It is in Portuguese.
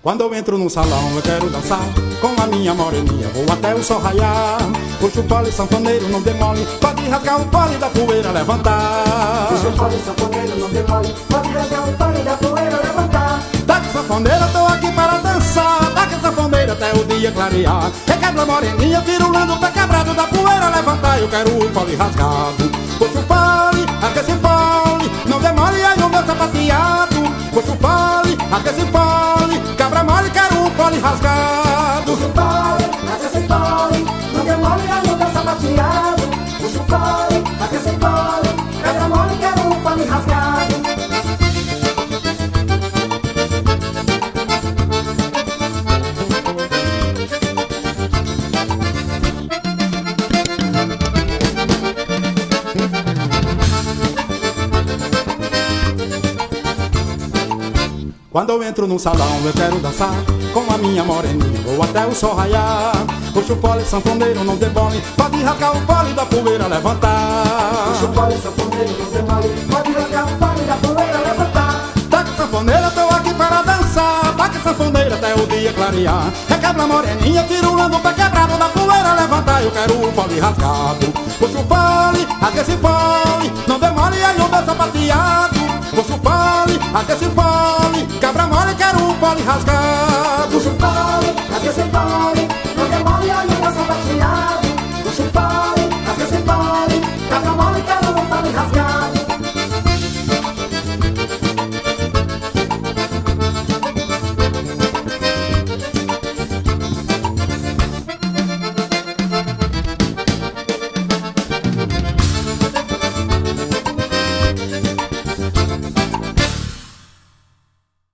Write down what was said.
Quando eu entro num salão eu quero dançar com a minha moreninha, vou até o sol raiar. Puxo o pole, sanfoneiro, não demole, pode rasgar o pole da poeira levantar. Puxo o pole, sanfoneiro, não demole, pode rasgar o pole da poeira levantar. Taca sanfoneira, tô aqui para dançar, taca sanfoneira até o dia clarear. Requebra a moreninha, virulando o pé quebrado da poeira levantar. Eu quero o pole rasgado. Puxo o pole, rasga esse pole, não demole aí o meu sapateado. Puxo o pole, rasga esse pole, cabra mole, quero o pole rasgado. Puxo o pole, rasga esse pole, não demole aí o meu sapateado. Puxo o pole, rasga esse pole, cabra mole, quero o pole rasgado. Quando eu entro num salão eu quero dançar com a minha moreninha, vou até o sol raiar. Puxo o pole, sanfoneiro, não demole, pode rasgar o pole da poeira levantar. Puxo o pole, sanfoneiro, não demole, pode rasgar o pole da poeira levantar. Taca sanfoneira, tô aqui para dançar, taca sanfoneira até o dia clarear. Requebra a moreninha, virulando o pé quebrado da poeira levantar. Eu quero o pole rasgado. Puxo o pole, rasga esse pole, não demole aí o meu sapateado. Puxo o pole, rasga esse pole, cabra mole, quero o pole rasgado.